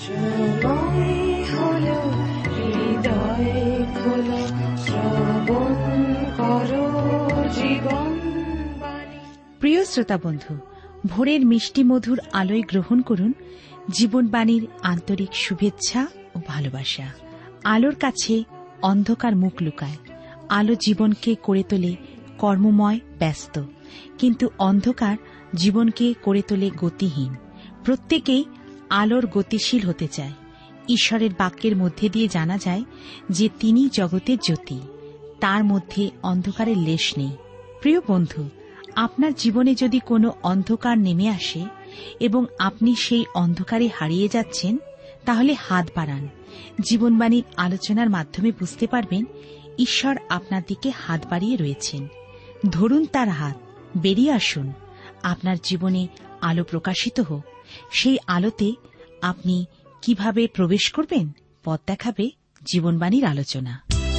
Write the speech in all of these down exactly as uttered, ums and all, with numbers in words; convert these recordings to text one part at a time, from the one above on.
প্রিয় শ্রোতা বন্ধু, ভোরের মিষ্টি মধুর আলোয় গ্রহণ করুন জীবনবাণীর আন্তরিক শুভেচ্ছা ও ভালোবাসা। আলোর কাছে অন্ধকার মুখ লুকায়। আলো জীবনকে করে তোলে কর্মময়, ব্যস্ত, কিন্তু অন্ধকার জীবনকে করে তোলে গতিহীন। প্রত্যেকেই আলোর গতিশীল হতে চায়। ঈশ্বরের বাক্যের মধ্যে দিয়ে জানা যায় যে তিনি জগতের জ্যোতি, তার মধ্যে অন্ধকারের লেশ নেই। প্রিয় বন্ধু, আপনার জীবনে যদি কোনো অন্ধকার নেমে আসে এবং আপনি সেই অন্ধকারে হারিয়ে যাচ্ছেন, তাহলে হাত বাড়ান। জীবনবাণীর আলোচনার মাধ্যমে বুঝতে পারবেন ঈশ্বর আপনার দিকে হাত বাড়িয়ে রয়েছেন। ধরুন তার হাত, বেরিয়ে আসুন। আপনার জীবনে আলো প্রকাশিত হোক। সেই আলোতে আপনি কিভাবে প্রবেশ করবেন, পথ দেখাবে জীবনবাণীর আলোচনা।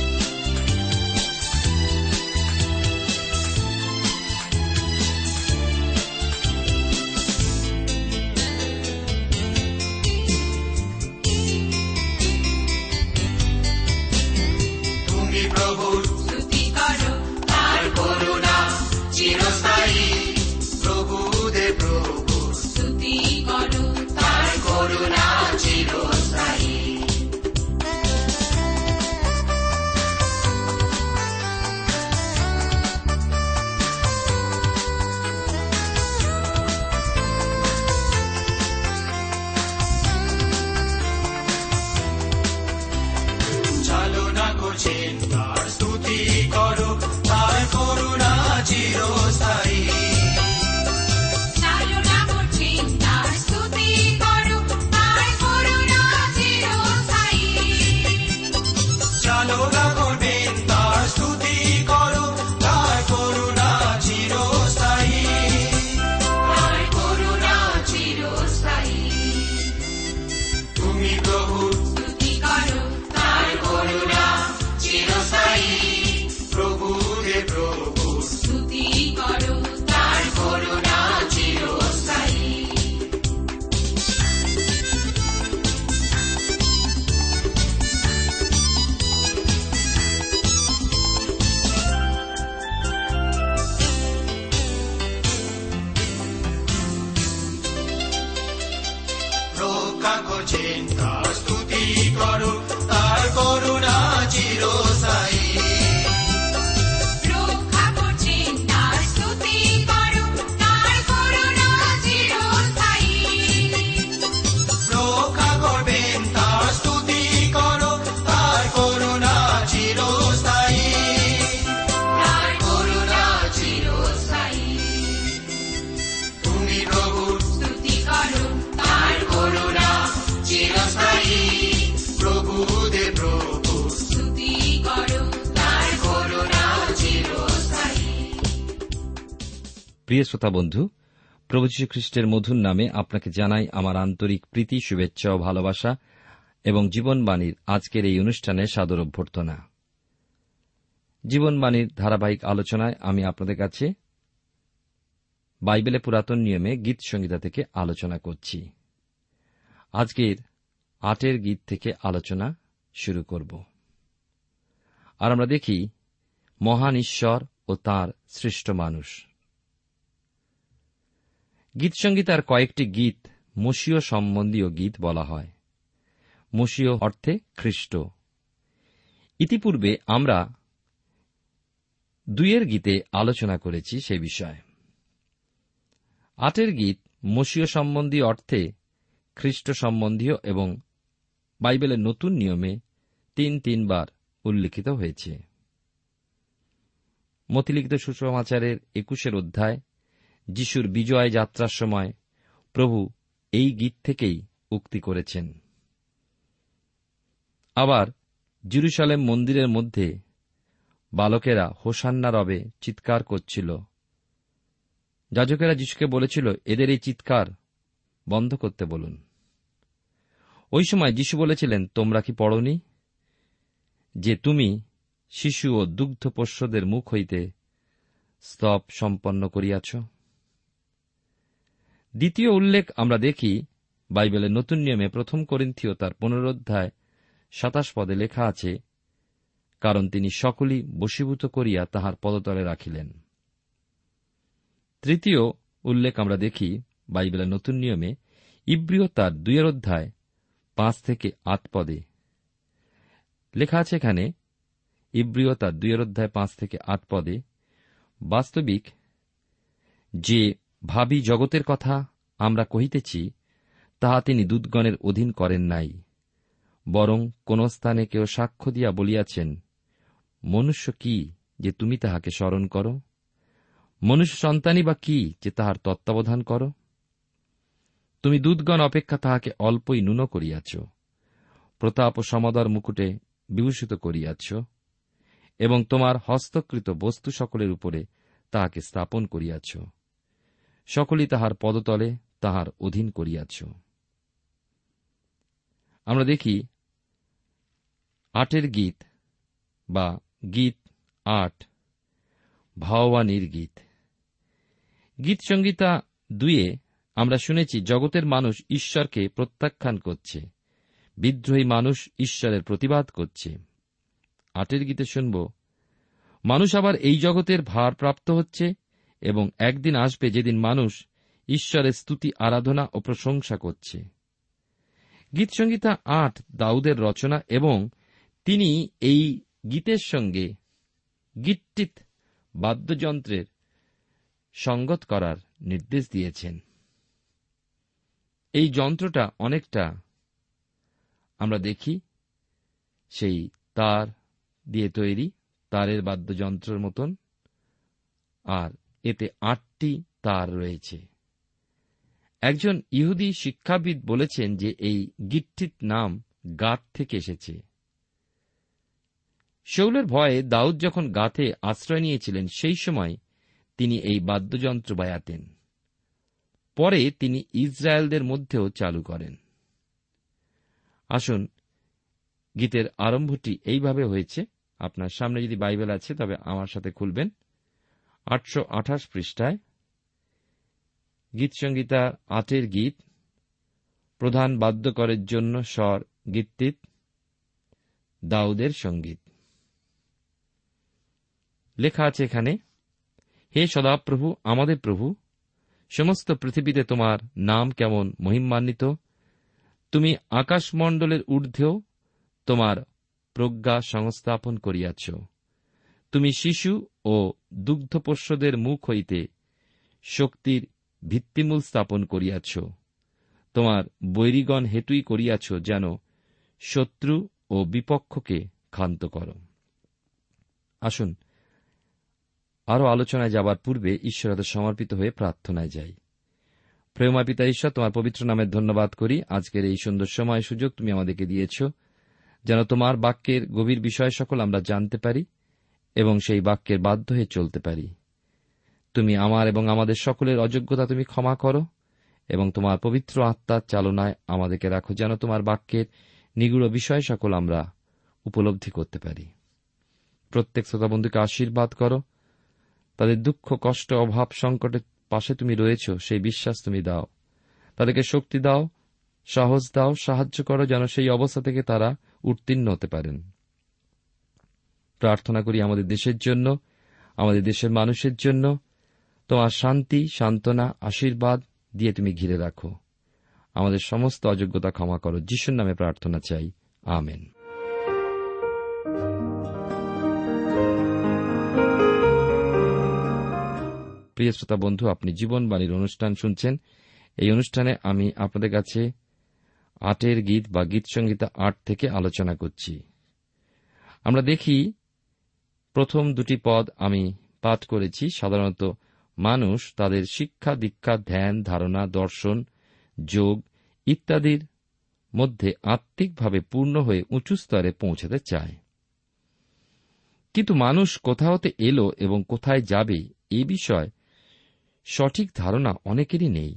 প্রিয় শ্রোতা বন্ধু, প্রভু যীশু খ্রিস্টের মধুর নামে আপনাকে জানাই আমার আন্তরিক প্রীতি, শুভেচ্ছা ও ভালোবাসা এবং জীবনবাণীর আজকের এই অনুষ্ঠানে সাদর অভ্যর্থনা। জীবনবাণীর ধারাবাহিক আলোচনায় আমি আপনাদের কাছে বাইবেলে পুরাতন নিয়মে গীত সংহিতা থেকে আলোচনা করছি। আজকের আটের গীত থেকে আলোচনা শুরু করব। আর আমরা দেখি মহান ঈশ্বর ও তাঁর সৃষ্ট মানুষ। গীত সংহিতার কয়েকটি গীত মসীয় সম্বন্ধীয় গীত বলা হয়। মসীয় অর্থে খ্রিস্ট। ইতিপূর্বে আমরা দুইয়ের গীতে আলোচনা করেছি সে বিষয়ে। আটের গীত মসীয় সম্বন্ধী অর্থে খ্রিস্ট সম্বন্ধীয় এবং বাইবেলের নতুন নিয়মে তিন তিনবার উল্লিখিত হয়েছে। মথিলিখিত সুসমাচারের একুশের অধ্যায় যিশুর বিজয় যাত্রার সময় প্রভু এই গীত থেকেই উক্তি করেছেন। আবার জেরুজালেম মন্দিরের মধ্যে বালকেরা হোসান্না রবে চিৎকার করছিল। যাজকেরা যিশুকে বলেছিল, এদের এই চিৎকার বন্ধ করতে বলুন। ওই সময় যিশু বলেছিলেন, তোমরা কি পড়নি যে তুমি শিশু ও দুগ্ধপোষ্যদের মুখ হইতে স্তব সম্পন্ন করিয়াছ? দ্বিতীয় উল্লেখ আমরা দেখি বাইবেলের নতুন নিয়মে প্রথম করিন্থীয় তার পনেরো অধ্যায় সাতাশ পদে লেখা আছে, কারণ তিনি সকলই বশীভূত করিয়া তাহার পদতলে রাখিলেন। তৃতীয় উল্লেখ আমরা দেখি বাইবেলের নতুন নিয়মে ইব্রিয় তার দুইয়ের অধ্যায় পাঁচ থেকে আট পদে লেখা আছে। এখানে ইব্রিয় তার দুইয়ের অধ্যায় পাঁচ থেকে আট পদে বাস্তবিক যে ভাবী জগতের কথা আমরা কহিতেছি, তাহা তিনি দূতগণের অধীন করেন নাই, বরং কোন স্থানে কেউ সাক্ষ্য দিয়া বলিয়াছেন, মনুষ্য কি যে তুমি তাহাকে স্মরণ করো? মনুষ্য সন্তানই বা কি যে তাহার তত্ত্বাবধান করো? তুমি দূতগণ অপেক্ষা তাহাকে অল্পই ন্যূন করিয়াছ, প্রতাপ ও সমাদর মুকুটে বিভূষিত করিয়াছ, এবং তোমার হস্তকৃত বস্তু সকলের উপরে তাহাকে স্থাপন করিয়াছ, সকলই তাহার পদতলে তাহার অধীন করিয়াছ। আমরা দেখি আটের গীত বা গীত আট, ভাওয়ানির গীত। গীত সংহিতা দুইয়ে আমরা শুনেছি জগতের মানুষ ঈশ্বরকে প্রত্যাখ্যান করছে, বিদ্রোহী মানুষ ঈশ্বরের প্রতিবাদ করছে। আটের গীতে শুনব, মানুষ আবার এই জগতের ভারপ্রাপ্ত হচ্ছে এবং একদিন আসবে যেদিন মানুষ ঈশ্বরের স্তুতি, আরাধনা ও প্রশংসা করছে। গীত সংহিতা আট দাউদের রচনা এবং তিনি এই গীতের সঙ্গে গিট্টিত বাদ্যযন্ত্রের সঙ্গত করার নির্দেশ দিয়েছেন। এই যন্ত্রটা অনেকটা আমরা দেখি সেই তার দিয়ে তৈরি, তারের বাদ্যযন্ত্রের মতন, আর এতে আটটি তার রয়েছে। একজন ইহুদি শিক্ষাবিদ বলেছেন যে এই গিট্টিত নাম গাত থেকে এসেছে। শাউলের ভয়ে দাউদ যখন গাতে আশ্রয় নিয়েছিলেন, সেই সময় তিনি এই বাদ্যযন্ত্র বাজাতেন। পরে তিনি ইসরায়েলদের মধ্যেও চালু করেন। আসুন, গীতের আরম্ভটি এইভাবে হয়েছে। আপনার সামনে যদি বাইবেল আছে তবে আমার সাথে খুলবেন। আটশো আঠাশ পৃষ্ঠায় গীত সংহিতা আটের গীত, প্রধান বাদ্যকরের জন্য স্বর গিত্তিত, দাউদের সঙ্গীত। লেখা আছে এখানে, হে সদাপ্রভু, আমাদের প্রভু, সমস্ত পৃথিবীতে তোমার নাম কেমন মহিমান্বিত। তুমি আকাশমণ্ডলের ঊর্ধ্বেও তোমার প্রজ্ঞা সংস্থাপন করিয়াছ। তুমি শিশু ও দুগ্ধপোষ্যদের মুখ হইতে শক্তির ভিত্তিমূল স্থাপন করিয়াছ। তোমার বৈরিগণ হেতুই করিয়াছ যেন শত্রু ও বিপক্ষকে ক্ষান্ত কর। আসুন, আরও আলোচনায় যাবার পূর্বে ঈশ্বরের সমর্পিত হয়ে প্রার্থনায় যাই। প্রেমা পিতা ঈশ্বর, তোমার পবিত্র নামের ধন্যবাদ করি। আজকের এই সুন্দর সময় সুযোগ তুমি আমাদেরকে দিয়েছ, যেন তোমার বাক্যের গভীর বিষয় সকল আমরা জানতে পারি এবং সেই বাক্যের বাধ্য হয়ে চলতে পারি। তুমি আমার এবং আমাদের সকলের অযোগ্যতা তুমি ক্ষমা করো এবং তোমার পবিত্র আত্মার চালনায় আমাদেরকে রাখো, যেন তোমার বাক্যের নিগুড় বিষয় সকল আমরা উপলব্ধি করতে পারি। প্রত্যেক শ্রোতা বন্ধুকে আশীর্বাদ করো। তাদের দুঃখ, কষ্ট, অভাব, সংকটের পাশে তুমি রয়েছ, সেই বিশ্বাস তুমি দাও। তাদেরকে শক্তি দাও, সাহস দাও, সাহায্য করো, যেন সেই অবস্থা থেকে তারা উত্তীর্ণ হতে পারেন। প্রার্থনা করি আমাদের দেশের জন্য, আমাদের দেশের মানুষের জন্য। তোমার শান্তি, সান্ত্বনা, আশীর্বাদ দিয়ে তুমি ঘিরে রাখো। আমাদের সমস্ত অযোগ্যতা ক্ষমা করো। যিশুর নামে প্রার্থনা চাই, আমেন। প্রিয় শ্রোতা বন্ধু, আপনি জীবনবাণীর অনুষ্ঠান শুনছেন। এই অনুষ্ঠানে আমি আপনাদের কাছে আটের গীত বা গীত সংহিতা আট থেকে আলোচনা করছি। আমরা দেখি প্রথম দুটি পদ আমি পাঠ করেছি। সাধারণত মানুষ তাদের শিক্ষা, দীক্ষা, ধ্যান, ধারণা, দর্শন, যোগ ইত্যাদির মধ্যে আত্মিকভাবে পূর্ণ হয়ে উঁচু স্তরে পৌঁছাতে চায়। কিন্তু মানুষ কোথা হতে এলো এবং কোথায় যাবে এই বিষয়ে সঠিক ধারণা অনেকেরই নেই।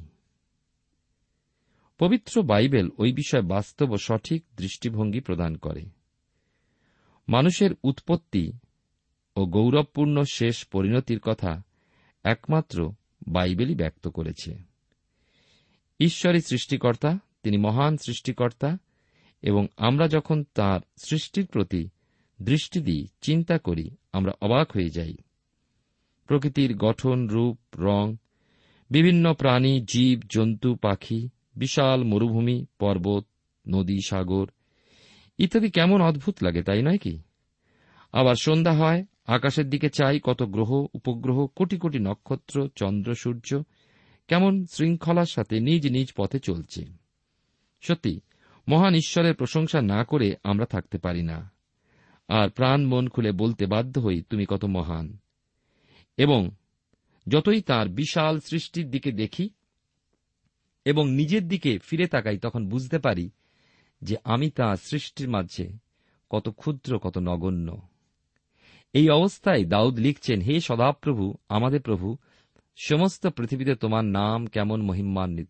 পবিত্র বাইবেল ওই বিষয়ে বাস্তব ও সঠিক দৃষ্টিভঙ্গি প্রদান করে। মানুষের উৎপত্তি ও গৌরবপূর্ণ শেষ পরিণতির কথা একমাত্র বাইবেলই ব্যক্ত করেছে। ঈশ্বরই সৃষ্টিকর্তা, তিনি মহান সৃষ্টিকর্তা, এবং আমরা যখন তাঁর সৃষ্টির প্রতি দৃষ্টি দিই, চিন্তা করি, আমরা অবাক হয়ে যাই। প্রকৃতির গঠন, রূপ, রং, বিভিন্ন প্রাণী, জীব, জন্তু, পাখি, বিশাল মরুভূমি, পর্বত, নদী, সাগর ইত্যাদি কেমন অদ্ভুত লাগে, তাই নয় কি? আবার সন্ধ্যা হয়, আকাশের দিকে চাই, কত গ্রহ, উপগ্রহ, কোটি কোটি নক্ষত্র, চন্দ্র, সূর্য কেমন শৃঙ্খলার সাথে নিজ নিজ পথে চলছে। সত্যি, মহান ঈশ্বরের প্রশংসা না করে আমরা থাকতে পারি না। আর প্রাণ মন খুলে বলতে বাধ্য হই, তুমি কত মহান। এবং যতই তার বিশাল সৃষ্টির দিকে দেখি এবং নিজের দিকে ফিরে তাকাই, তখন বুঝতে পারি যে আমি তাঁর সৃষ্টির মাঝে কত ক্ষুদ্র, কত নগণ্য। এই অবস্থায় দাউদ লিখছেন, হে সদাপ্রভু, আমাদের প্রভু, সমস্ত পৃথিবীতে তোমার নাম কেমন মহিমান্বিত।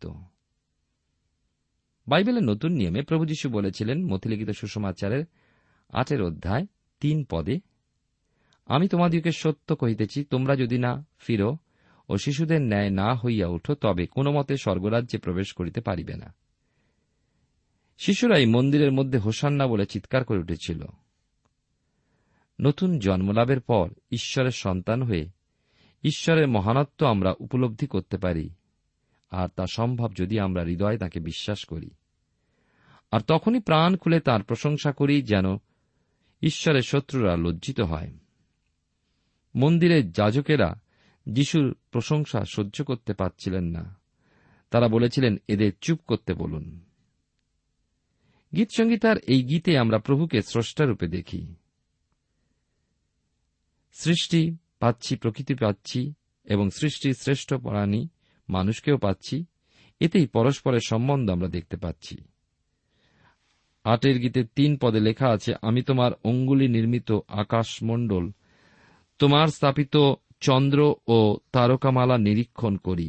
বাইবেলের নতুন নিয়মে প্রভু যীশু বলেছিলেন, মথিলিখিত সুসমাচারের আটের অধ্যায় তিন পদে, আমি তোমাদিগকে সত্য কহিতেছি, তোমরা যদি না ফিরো ও শিশুদের ন্যায় না হইয়া ওঠো, তবে কোন মতে স্বর্গরাজ্যে প্রবেশ করিতে পারিবে না। শিশুরাই মন্দিরের মধ্যে হোসান্না বলে চিৎকার করে উঠেছিল। নতুন জন্মলাভের পর ঈশ্বরের সন্তান হয়ে ঈশ্বরের মহানত্ব আমরা উপলব্ধি করতে পারি, আর তা সম্ভব যদি আমরা হৃদয়ে তাঁকে বিশ্বাস করি। আর তখনই প্রাণ খুলে তাঁর প্রশংসা করি, যেন ঈশ্বরের শত্রুরা লজ্জিত হয়। মন্দিরের যাজকেরা যিশুর প্রশংসা সহ্য করতে পারছিলেন না। তারা বলেছিলেন, এদের চুপ করতে বলুন। গীতসংগীতার এই গীতে আমরা প্রভুকে স্রষ্টারূপে দেখি। সৃষ্টি পাচ্ছি, প্রকৃতি পাচ্ছি, এবং সৃষ্টির শ্রেষ্ঠ প্রাণী মানুষকেও পাচ্ছি। এতেই পরস্পরের সম্বন্ধ আমরা দেখতে পাচ্ছি। আটের গীতে তিন পদে লেখা আছে, আমি তোমার অঙ্গুলি নির্মিত আকাশমণ্ডল, তোমার স্থাপিত চন্দ্র ও তারকামালা নিরীক্ষণ করি।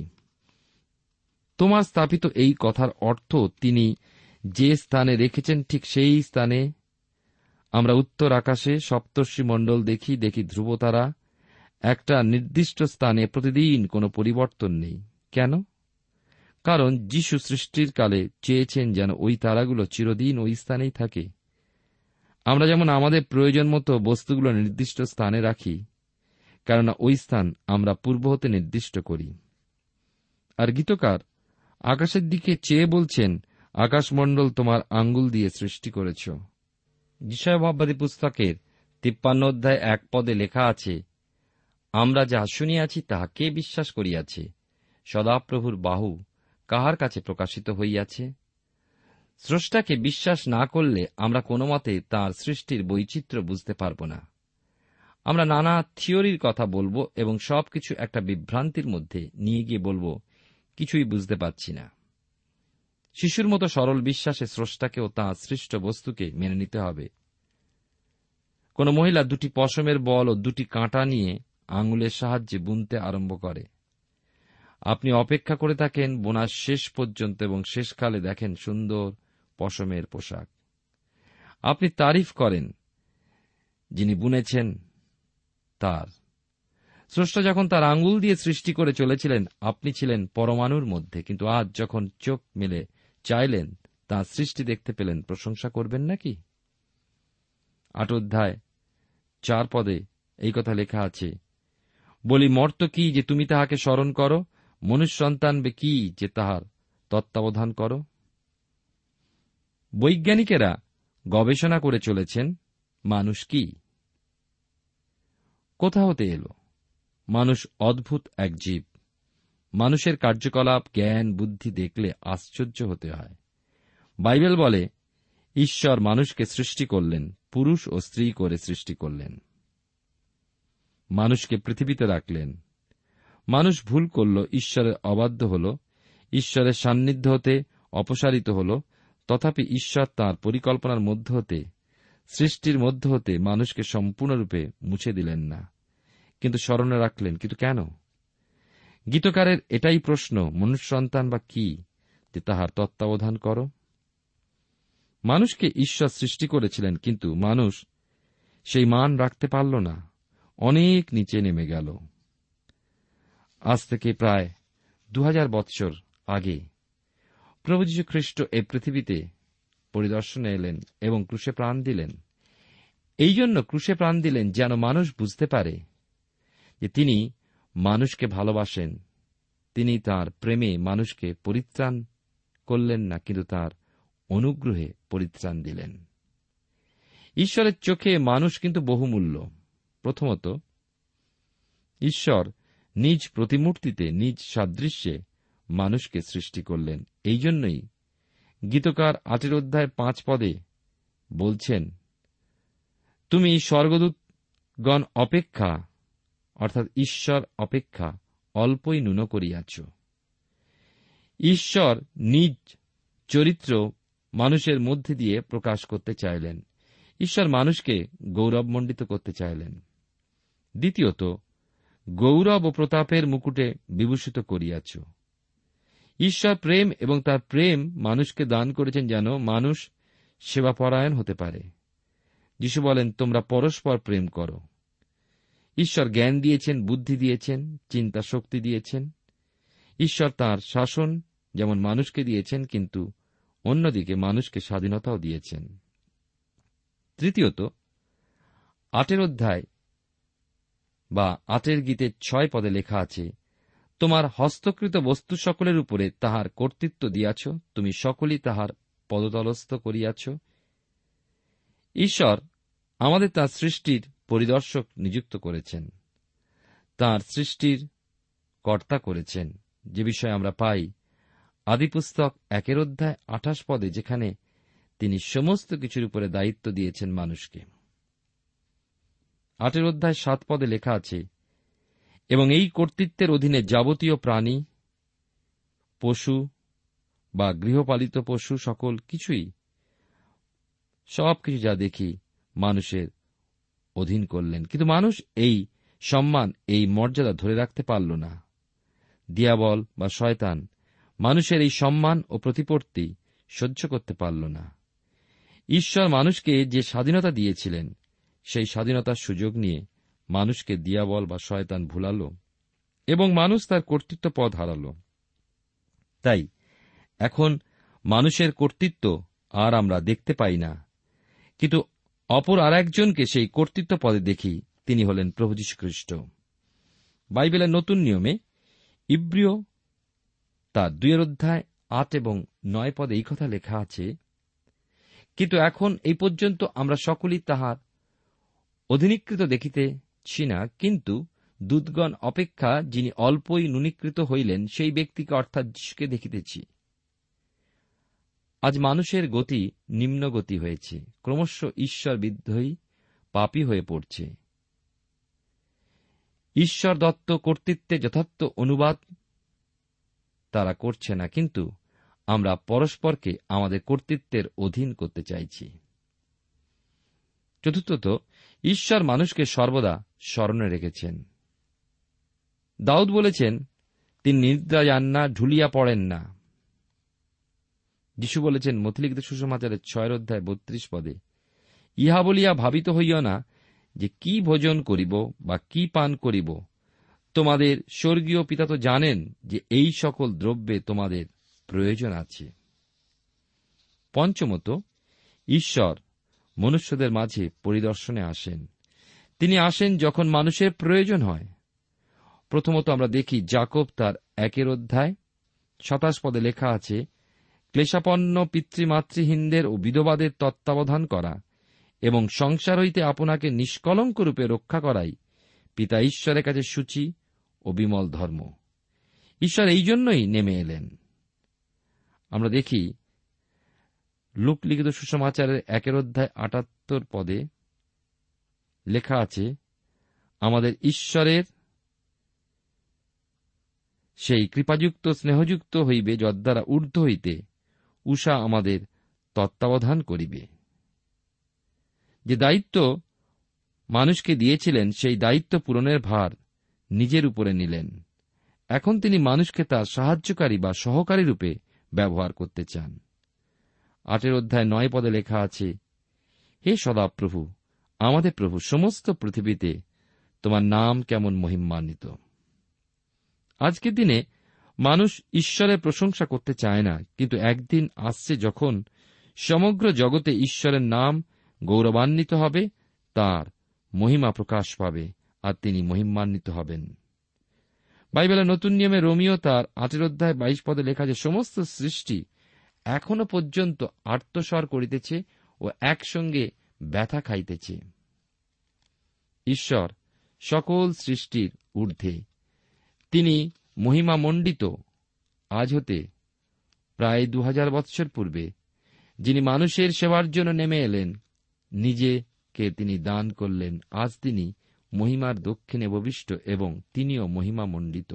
তোমার স্থাপিত এই কথার অর্থ, তিনি যে স্থানে রেখেছেন ঠিক সেই স্থানে আমরা উত্তর আকাশে সপ্তর্ষি মণ্ডল দেখি, দেখি ধ্রুবতারা। একটা নির্দিষ্ট স্থানে প্রতিদিন কোনো পরিবর্তন নেই। কেন? কারণ যীশু সৃষ্টির কালে চেয়েছেন যেন ওই তারাগুলো চিরদিন ওই স্থানেই থাকে। আমরা যেমন আমাদের প্রয়োজন মতো বস্তুগুলো নির্দিষ্ট স্থানে রাখি, কেননা ওই স্থান আমরা পূর্ব হতে নির্দিষ্ট করি। আর গীতকার আকাশের দিকে চেয়ে বলছেন, আকাশমণ্ডল তোমার আঙ্গুল দিয়ে সৃষ্টি করেছ। যিশায়া পুস্তকের তিপ্পান্ন অধ্যায় এক পদে লেখা আছে, আমরা যাহা শুনিয়াছি তাহা কে বিশ্বাস করিয়াছে? সদাপ্রভুর বাহু কাহার কাছে প্রকাশিত হইয়াছে? স্রষ্টাকে বিশ্বাস না করলে আমরা কোনো মতে তাঁর সৃষ্টির বৈচিত্র্য বুঝতে পারব না। আমরা নানা থিওরির কথা বলবো এবং সবকিছু একটা বিভ্রান্তির মধ্যে নিয়ে গিয়ে বলবো, কিছুই বুঝতে পারছি না। শিশুর মতো সরল বিশ্বাসে স্রষ্টাকেও তাঁর সৃষ্ট বস্তুকে মেনে নিতে হবে। কোন মহিলা দুটি পশমের বল ও দুটি কাঁটা নিয়ে আঙুলের সাহায্যে বুনতে আরম্ভ করে। আপনি অপেক্ষা করে থাকেন বোনার শেষ পর্যন্ত এবং শেষকালে দেখেন সুন্দর পশমের পোশাক। আপনি তারিফ করেন যিনি বুনেছেন তার। স্রষ্টা যখন তার আঙুল দিয়ে সৃষ্টি করে চলেছিলেন, আপনি ছিলেন পরমাণুর মধ্যে, কিন্তু আজ যখন চোখ মেলে চাইলেন, তাঁর সৃষ্টি দেখতে পেলেন, প্রশংসা করবেন নাকি? আট অধ্যায় চার পদে এই কথা লেখা আছে, বলি মর্ত কি যে তুমি তাহাকে স্মরণ করো, মনুষ্য সন্তান বে কি যে তাহার তত্ত্বাবধান করো। বৈজ্ঞানিকেরা গবেষণা করে চলেছেন, মানুষ কি, কোথা হতে এলো। মানুষ অদ্ভুত এক জীব। মানুষের কার্যকলাপ, জ্ঞান, বুদ্ধি দেখলে আশ্চর্য হতে হয়। বাইবেল বলে, ঈশ্বর মানুষকে সৃষ্টি করলেন, পুরুষ ও স্ত্রী করে সৃষ্টি করলেন। মানুষকে পৃথিবীতে রাখলেন। মানুষ ভুল করল, ঈশ্বরের অবাধ্য হল, ঈশ্বরের সান্নিধ্য হতে অপসারিত হল। তথাপি ঈশ্বর তাঁর পরিকল্পনার মধ্য হতে, সৃষ্টির মধ্য হতে মানুষকে সম্পূর্ণরূপে মুছে দিলেন না, কিন্তু স্মরণে রাখলেন। কিন্তু কেন? গীতকারের এটাই প্রশ্ন, মনুষ্য সন্তান বা কি যে তাহার তত্ত্বাবধান করো। মানুষকে ঈশ্বর সৃষ্টি করেছিলেন, কিন্তু মানুষ সেই মান রাখতে পারল না, অনেক নিচে নেমে গেল। আজ থেকে প্রায় দু হাজার বৎসর আগে প্রভু যীশু খ্রিস্ট এই পৃথিবীতে পরিদর্শনে এলেন এবং ক্রুশে প্রাণ দিলেন। এই জন্য ক্রুশে প্রাণ দিলেন যেন মানুষ বুঝতে পারে যে তিনি মানুষকে ভালোবাসেন। তিনি তাঁর প্রেমে মানুষকে পরিত্রাণ করলেন না, কিন্তু তাঁর অনুগ্রহে পরিত্রাণ দিলেন। ঈশ্বরের চোখে মানুষ কিন্তু বহুমূল্য। প্রথমত, ঈশ্বর নিজ প্রতিমূর্তিতে, নিজ সাদৃশ্যে মানুষকে সৃষ্টি করলেন। এই জন্যই গীতকার আটের অধ্যায় পাঁচ পদে বলছেন, তুমি স্বর্গদূতগণ অপেক্ষা, অর্থাৎ ঈশ্বর অপেক্ষা অল্পই ন্যূন করিয়াছ। ঈশ্বর নিজ চরিত্র মানুষের মধ্যে দিয়ে প্রকাশ করতে চাইলেন। ঈশ্বর মানুষকে গৌরবমণ্ডিত করতে চাইলেন। দ্বিতীয়ত, গৌরব ও প্রতাপের মুকুটে বিভূষিত করিয়াছ। ঈশ্বর প্রেম এবং তার প্রেম মানুষকে দান করেছেন যেন মানুষ সেবাপরায়ণ হতে পারে। যিশু বলেন, তোমরা পরস্পর প্রেম করো। ঈশ্বর জ্ঞান দিয়েছেন, বুদ্ধি দিয়েছেন, চিন্তা শক্তি দিয়েছেন। ঈশ্বর তাঁর শাসন যেমন মানুষকে দিয়েছেন, কিন্তু অন্যদিকে মানুষকে স্বাধীনতাও দিয়েছেন। তৃতীয়ত, আটের অধ্যায় বা আটের গীতের ছয় পদে লেখা আছে, তোমার হস্তকৃত বস্তু সকলের উপরে তাহার কর্তৃত্ব দিয়াছ, তুমি সকলই তাহার পদতলস্থ করিয়াছ। ঈশ্বর আমাদের তাঁর সৃষ্টির পরিদর্শক নিযুক্ত করেছেন, তাঁর সৃষ্টির কর্তা করেছেন, যে বিষয়ে আমরা পাই আদিপুস্তক একের অধ্যায় আঠাশ পদে, যেখানে তিনি সমস্ত কিছুর উপরে দায়িত্ব দিয়েছেন মানুষকে। আটের অধ্যায় সাত পদে লেখা আছে, এবং এই কর্তৃত্বের অধীনে যাবতীয় প্রাণী, পশু বা গৃহপালিত পশু সকল কিছুই, সবকিছু যা দেখি মানুষের অধীন করলেন। কিন্তু মানুষ এই সম্মান, এই মর্যাদা ধরে রাখতে পারল না। দিয়াবল বা শয়তান মানুষের এই সম্মান ও প্রতিপত্তি সহ্য করতে পারল না। ঈশ্বর মানুষকে যে স্বাধীনতা দিয়েছিলেন, সেই স্বাধীনতার সুযোগ নিয়ে মানুষকে দিয়াবল বা শয়তান ভুলাল এবং মানুষ তার কর্তৃত্ব পদ হারাল। তাই এখন মানুষের কর্তৃত্ব আর আমরা দেখতে পাই না, কিন্তু অপর আর একজনকে সেই কর্তৃত্ব পদে দেখি, তিনি হলেন প্রভু যীশু খ্রিস্ট। বাইবেলের নতুন নিয়মে ইব্রিয় তার দুইয়ের অধ্যায় আট এবং নয় পদে এই কথা লেখা আছে, কিন্তু এখন এই পর্যন্ত আমরা সকলেই তাহার অধীনীকৃত দেখিতেছি না, কিন্তু দূতগণ অপেক্ষা যিনি অল্পই নুনীকৃত হইলেন, সেই ব্যক্তিকে অর্থাৎ যীশুকে দেখিতেছি। আজ মানুষের গতি নিম্ন গতি হয়েছে, ক্রমশ ঈশ্বর বিদ্রোহী পাপী হয়ে পড়ছে। ঈশ্বর দত্ত কর্তৃত্বের যথার্থ অনুবাদ তারা করছে না, কিন্তু আমরা পরস্পরকে আমাদের কর্তৃত্বের অধীন করতে চাইছি। চতুর্থত, ঈশ্বর মানুষকে সর্বদা স্মরণে রেখেছেন। দাউদ বলেছেন, তিনি নিদ্রা যান না, ঢুলিয়া পড়েন না। যিশু বলেছেন মথিলিখিত সুসমাচারের ছয়ের অধ্যায় বত্রিশ পদে, ইহা বলিয়া ভাবিত হইও না যে কি ভোজন করিব বা কি পান করিব, তোমাদের স্বর্গীয় পিতা তো জানেন যে এই সকল দ্রব্যে তোমাদের প্রয়োজন আছে। পঞ্চমত, ঈশ্বর মনুষ্যদের মাঝে পরিদর্শনে আসেন। তিনি আসেন যখন মানুষের প্রয়োজন হয়। প্রথমত আমরা দেখি যাকব তার একের অধ্যায় সাতাশ পদে লেখা আছে, ক্লেশাপন্ন পিতৃমাতৃহীনদের ও বিধবাদের তত্ত্বাবধান করা এবং সংসার হইতে আপনাকে নিষ্কলঙ্ক রূপে রক্ষা করাই পিতা ঈশ্বরের কাছে সূচি ও বিমল ধর্ম। ঈশ্বর এই জন্যই নেমে এলেন। আমরা দেখি লূক লিখিত সুসমাচারের একের অধ্যায় আটাত্তর পদে লেখা আছে, আমাদের ঈশ্বরের সেই কৃপাযুক্ত স্নেহযুক্ত হইবে, যদ্বারা ঊর্ধ্ব হইতে উষা আমাদের তত্ত্বাবধান করিবে। যে দায়িত্ব মানুষকে দিয়েছিলেন, সেই দায়িত্ব পূরণের ভার নিজের উপরে নিলেন। এখন তিনি মানুষকে তার সাহায্যকারী বা সহকারী রূপে ব্যবহার করতে চান। আটের অধ্যায় নয় পদে লেখা আছে, হে সদাপ্রভু, আমাদের প্রভু, সমস্ত পৃথিবীতে তোমার নাম কেমন মহিমান্বিত। আজকের দিনে মানুষ ঈশ্বরের প্রশংসা করতে চায় না, কিন্তু একদিন আসছে যখন সমগ্র জগতে ঈশ্বরের নাম গৌরবান্বিত হবে, তার মহিমা প্রকাশ পাবে, আর তিনি মহিমান্বিত হবেন। বাইবেলের নতুন নিয়মে রোমিও তার আটের অধ্যায় বাইশ পদে লেখা যে সমস্ত সৃষ্টি এখনো পর্যন্ত আর্তস্বর করিতেছে ও একসঙ্গে ব্যথা খাইতেছে। ঈশ্বর সকল সৃষ্টির ঊর্ধ্বে, তিনি মহিমামণ্ডিত। আজ হতে প্রায় দু হাজার বৎসর পূর্বে যিনি মানুষের সেবার জন্য নেমে এলেন, নিজেকে তিনি দান করলেন, আজ তিনি মহিমার দক্ষিণে ববিষ্ট এবং তিনিও মহিমামণ্ডিত।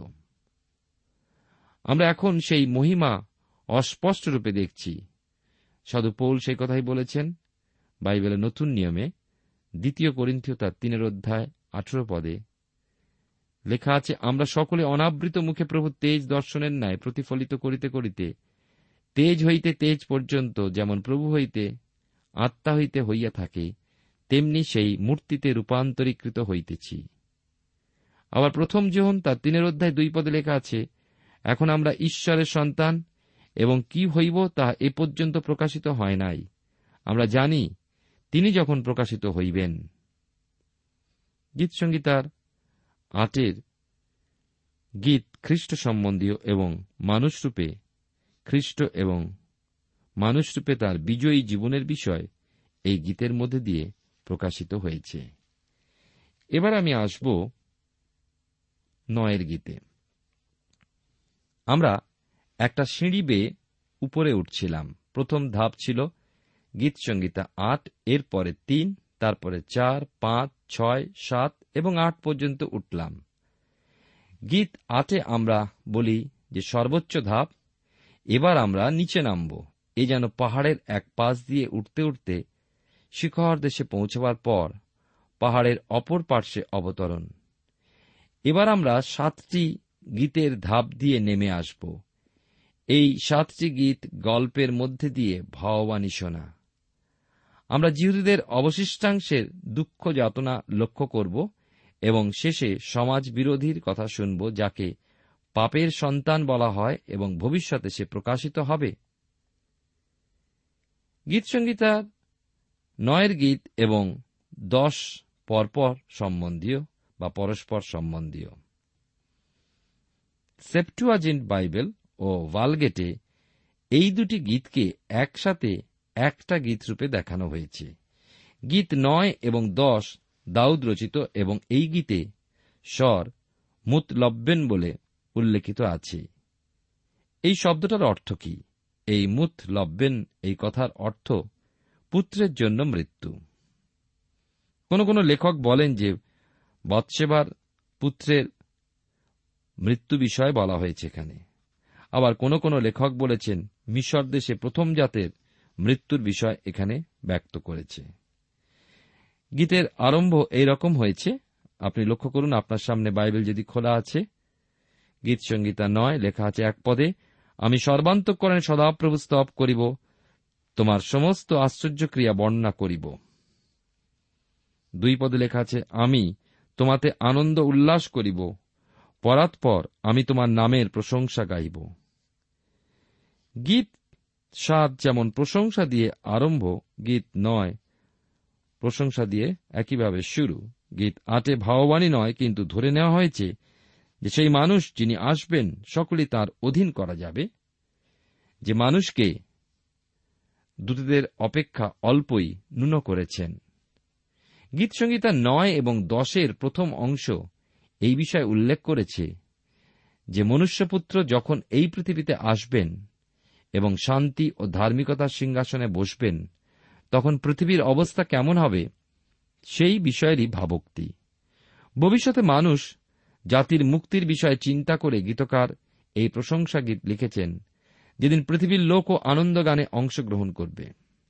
আমরা এখন সেই মহিমা অস্পষ্ট রূপে দেখছি। সাধু পৌল সেই কথাই বলেছেন বাইবেলের নতুন নিয়মে দ্বিতীয় করিন্থীয় তার তিনের অধ্যায় আঠেরো পদে লেখা আছে, আমরা সকলে অনাবৃত মুখে প্রভু তেজ দর্শনের ন্যায় প্রতিফলিত করিতে করিতে তেজ হইতে তেজ পর্যন্ত যেমন প্রভু হইতে আত্মা হইতে হইয়া থাকে, তেমনি সেই মূর্তিতে রূপান্তরীকৃত হইতেছি। আবার প্রথম যোহন তার তিনের অধ্যায় দুই পদে লেখা আছে, এখন আমরা ঈশ্বরের সন্তান, এবং কি হইব তা এ পর্যন্ত প্রকাশিত হয় নাই। আমরা জানি তিনি যখন প্রকাশিত হইবেন। গীতসংগীতার আটের গীত খ্রিস্ট সম্বন্ধীয় এবং মানুষরূপে খ্রিস্ট এবং মানুষরূপে তার বিজয়ী জীবনের বিষয় এই গীতের মধ্যে দিয়ে প্রকাশিত হয়েছে। এবার আমি আসব নয়ের গীতে। আমরা একটা সিঁড়ি বেয়ে উপরে উঠছিলাম। প্রথম ধাপ ছিল গীত সংগীতা আট, এর পরে তিন, তারপরে চার, পাঁচ, ছয়, সাত এবং আট পর্যন্ত উঠলাম। গীত আটে আমরা বলি যে সর্বোচ্চ ধাপ। এবার আমরা নিচে নামব। এ যেন পাহাড়ের এক পাশ দিয়ে উঠতে উঠতে শিখর দেশে পৌঁছবার পর পাহাড়ের অপর পার্শ্বে অবতরণ। এবার আমরা সাতটি গীতের ধাপ দিয়ে নেমে আসব। এই সাতটি গীত গল্পের মধ্যে দিয়ে ভাববাণী শোনা। আমরা জিহুদীদের অবশিষ্টাংশের দুঃখ যাতনা লক্ষ্য করব এবং শেষে সমাজ বিরোধীর কথা শুনব, যাকে পাপের সন্তান বলা হয় এবং ভবিষ্যতে সে প্রকাশিত হবে। গীতসংগীতার নয়ের গীত এবং দশ পরপর সম্বন্ধীয় বা পরস্পর সম্বন্ধীয়। সেপ্টুয়াজিন্ট বাইবেল ও ভালগেটে এই দুটি গীতকে একসাথে একটা গীতরূপে দেখানো হয়েছে। গীত নয় এবং দশ দাউদ রচিত এবং এই গীতে স্বর মুতলব্বেন বলে উল্লেখিত আছে। এই শব্দটার অর্থ কি? এই মুতলব্বেন এই কথার অর্থ পুত্রের জন্য মৃত্যু। কোন কোন লেখক বলেন যে বৎসেবার পুত্রের মৃত্যু বিষয়ে বলা হয়েছে এখানে। আবার কোন কোন লেখক বলেছেন মিশর দেশে প্রথম জাতের মৃত্যুর বিষয় এখানে ব্যক্ত করেছে। গীতের আরম্ভ এই রকম হয়েছে। আপনি লক্ষ্য করুন, আপনার সামনে বাইবেল যদি খোলা আছে, গীত সংগীতা নয় লেখা আছে এক পদে, আমি সর্বান্তঃকরণে সদাপ্রভু স্তব করিব, তোমার সমস্ত আশ্চর্য ক্রিয়া বর্ণনা করিব। দুই পদে লেখা আছে, আমি তোমাতে আনন্দ উল্লাস করিব, পরাৎপর আমি তোমার নামের প্রশংসা গাইব। গীত সাত যেমন প্রশংসা দিয়ে আরম্ভ, গীত নয় প্রশংসা দিয়ে একইভাবে শুরু। গীত আটে ভাববাণী নয়, কিন্তু ধরে নেওয়া হয়েছে যে সেই মানুষ যিনি আসবেন সকলেই তাঁর অধীন করা যাবে, যে মানুষকে দূতদের অপেক্ষা অল্পই ন্যূন করেছেন। গীতসংগীতা নয় এবং দশের প্রথম অংশ এই বিষয়ে উল্লেখ করেছে যে মনুষ্যপুত্র যখন এই পৃথিবীতে আসবেন এবং শান্তি ও ধার্মিকতার সিংহাসনে বসবেন, তখন পৃথিবীর অবস্থা কেমন হবে সেই বিষয়েরই ভাবোক্তি। ভবিষ্যতে মানুষ জাতির মুক্তির বিষয়ে চিন্তা করে গীতকার এই প্রশংসা গীত লিখেছেন, যেদিন পৃথিবীর লোকও আনন্দগানে অংশগ্রহণ করবে।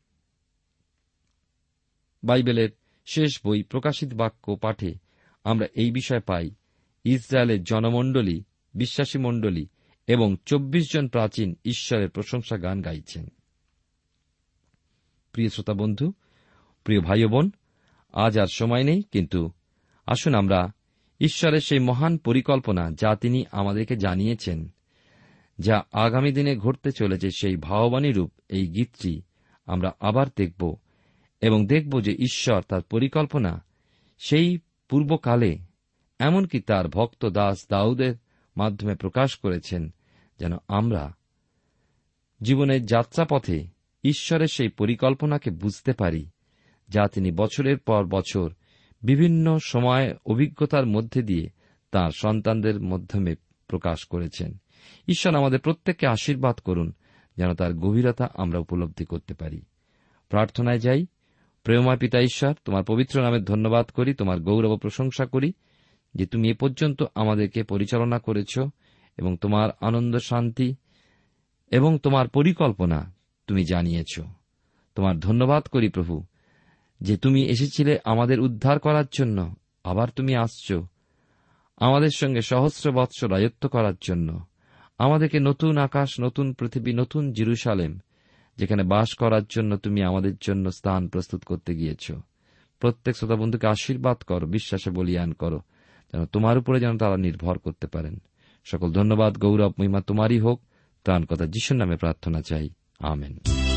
বাইবেলের শেষ বই প্রকাশিত বাক্য পাঠে আমরা এই বিষয় পাই, ইসরায়েলের জনমণ্ডলী, বিশ্বাসী মণ্ডলী এবং চব্বিশ জন প্রাচীন ঈশ্বরের প্রশংসা গান গাইছেন। প্রিয় শ্রোতা বন্ধু, প্রিয় ভাই বোন, আজ আর সময় নেই, কিন্তু আসুন আমরা ঈশ্বরের সেই মহান পরিকল্পনা যা তিনি আমাদেরকে জানিয়েছেন, যা আগামী দিনে ঘটতে চলেছে সেই ভাববাণী রূপ এই গীতটি আমরা আবার দেখব এবং দেখব যে ঈশ্বর তার পরিকল্পনা সেই পূর্বকালে এমনকি তার ভক্ত দাস দাউদের মাধ্যমে প্রকাশ করেছেন, যেন আমরা জীবনের যাত্রাপথে ঈশ্বরের সেই পরিকল্পনাকে বুঝতে পারি, যা তিনি বছরের পর বছর বিভিন্ন সময় অভিজ্ঞতার মধ্যে দিয়ে তাঁর সন্তানদের মাধ্যমে প্রকাশ করেছেন। ঈশ্বর আমাদের প্রত্যেককে আশীর্বাদ করুন, যেন তার গভীরতা আমরা উপলব্ধি করতে পারি। প্রার্থনায় যাই। প্রেমময় পিতা ঈশ্বর, তোমার পবিত্র নামের ধন্যবাদ করি, তোমার গৌরব প্রশংসা করি যে তুমি এ পর্যন্ত আমাদেরকে পরিচালনা করেছ এবং তোমার আনন্দ, শান্তি এবং তোমার পরিকল্পনা তুমি জানিয়েছ। তোমার ধন্যবাদ করি প্রভু যে তুমি এসেছিলে আমাদের উদ্ধার করার জন্য, আবার তুমি আসছ আমাদের সঙ্গে সহস্র বৎসর রাজত্ব করার জন্য, আমাদেরকে নতুন আকাশ, নতুন পৃথিবী, নতুন জেরুজালেম যেখানে বাস করার জন্য তুমি আমাদের জন্য স্থান প্রস্তুত করতে গিয়েছ। প্রত্যেক শ্রোতা বন্ধুকে আশীর্বাদ করো, বিশ্বাসে বলিয়ান করো, যেন তোমার উপরে যেন তারা নির্ভর করতে পারেন। সকল ধন্যবাদ, গৌরব, মহিমা তোমারই হোক। ত্রাণকর্তা যিশুর নামে প্রার্থনা চাই, আমেন।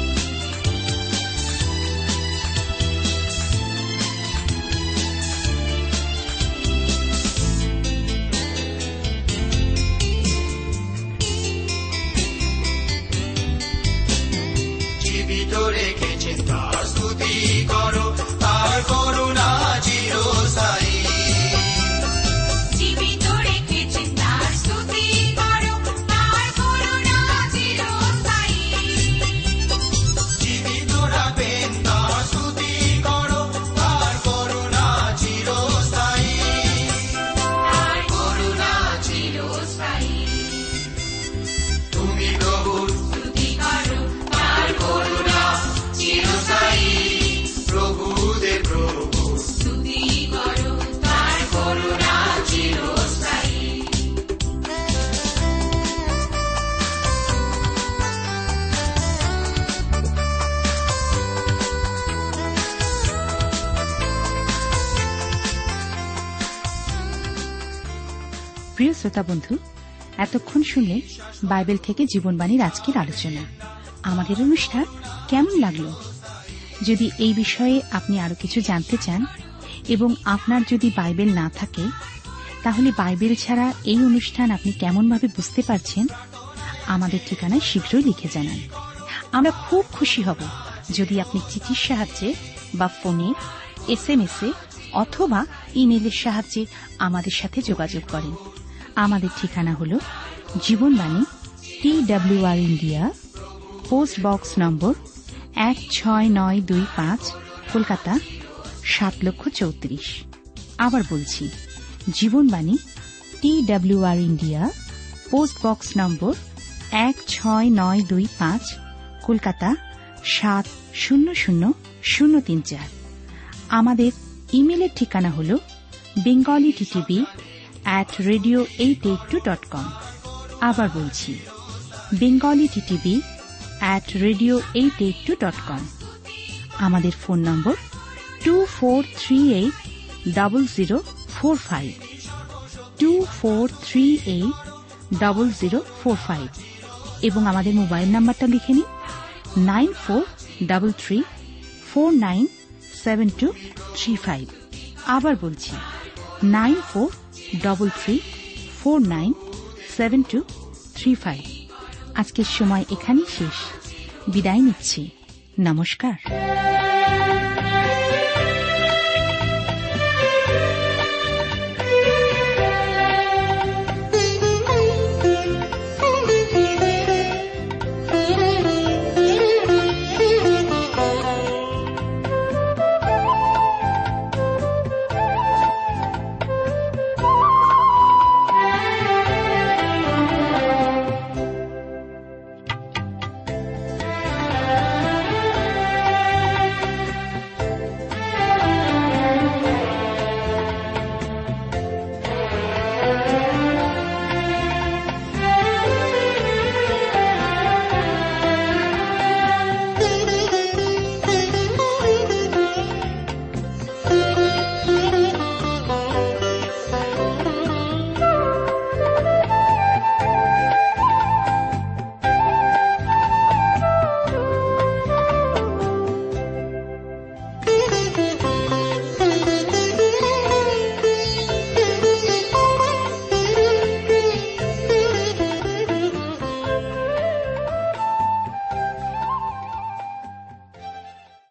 রেখেছেন তার স্তুতি করো, তার করুণা চিরস্থায়ী। জীবিত রেখেছেন তার স্তুতি করো, তার করুণা চিরস্থায়ী। জীবিত রাখবেন তার স্তুতি করো, তার করুণা চিরস্থায়ী, তার করুণা চিরস্থায়ী। তুমি প্রভুর স্তুতি করো, তার করুণা চিরস্থায়ী। প্রভুদের প্রভু স্তুতি করো, তার করুণা চিরস্থায়ী। প্রিয় শ্রোতা বন্ধু, এতক্ষণ শুনলেন বাইবেল থেকে জীবনবাণীর আজকের আলোচনা। আমাদের অনুষ্ঠান কেমন লাগলো? যদি এই বিষয়ে আপনি আরো কিছু জানতে চান এবং আপনার যদি বাইবেল না থাকে, তাহলে বাইবেল ছাড়া এই অনুষ্ঠান আপনি কেমনভাবে বুঝতে পারছেন, আমাদের ঠিকানায় শীঘ্রই লিখে জানান। আমরা খুব খুশি হব যদি আপনি চিঠির সাহায্যে বা ফোনে, এস এম এস এ অথবা ইমেলের সাহায্যে আমাদের সাথে যোগাযোগ করেন। আমাদের ঠিকানা হল Jibanbani, T W R India, post box number এক ছয় নয় দুই পাঁচ, কলকাতা সাত লক্ষ চৌত্রিশ। আবার বলছি, Jibanbani, T W R India, post box number এক ছয় নয় দুই পাঁচ, কলকাতা সাত শূন্য শূন্য শূন্য তিন চার। আমাদের ইমেলের ঠিকানা হল Bengali TTV at radio eight eight two dot com. আবার বলছি, Bengali TTV at radio eight eight two dot com. আমাদের phone number two four three eight double zero four five, two four three eight double zero four five এবং আমাদের mobile নাম্বারটা লিখে নিন nine four double three four nine seven two three five. আবার বলছি, nine four double three four nine seven two three five. আজকের সময় এখানেই শেষ। বিদায় নিচ্ছি। নমস্কার।